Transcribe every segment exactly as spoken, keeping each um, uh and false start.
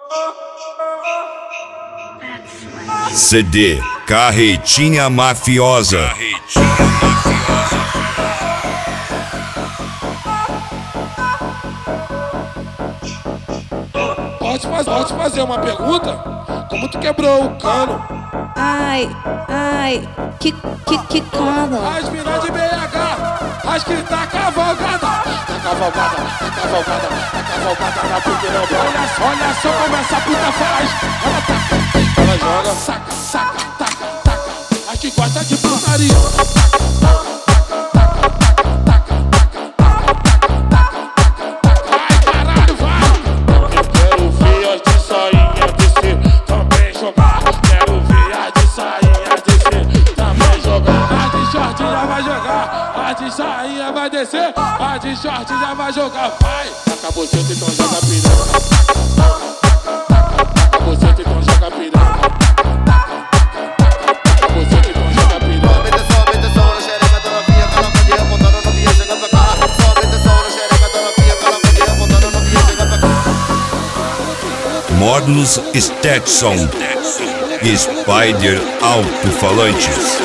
C D Carretinha Mafiosa. Pode fazer, pode fazer uma pergunta? Como tu quebrou o cano? Ai, ai, que, que, que cano? As minas de B H, as que tá cavalgada. Tá cavalgada, tá cavalgada, tá cavalgada na piqueira. Olha só, olha só como essa puta faz. Ela taca, ela joga, saca, saca, taca, taca. As que gosta de putaria. A de sainha vai descer, a de short já vai jogar, vai. Taca você, então joga piranha. Taca você, então joga piranha. Taca você, então joga piranha. Somente som, mete som na xereca da novinha, que ela pode apontando a novinha, chega pra cá. Somente som na xereca da novinha, que ela pode apontando a novinha, chega pra cá. Módulos Stetson e Spider Alto-Falantes.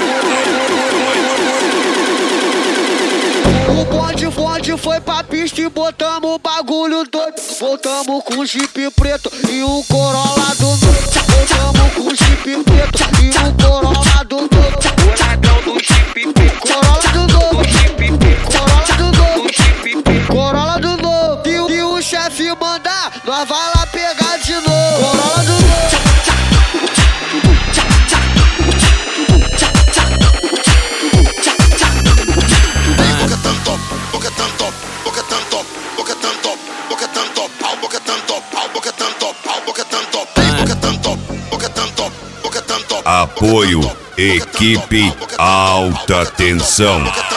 O bonde, bonde foi pra pista e botamos o bagulho doido. Voltamos com um Jeep preto e um Corolla do novo. Voltamos com um Jeep preto e um Corolla do novo. O ladrão do Jeep preto, Corolla do novo. Corolla do novo, Corolla do novo. E, o- e o chefe mandar, nós vai lá pegar de novo. Corolla do novo. Apoio Equipe Alta Tensão.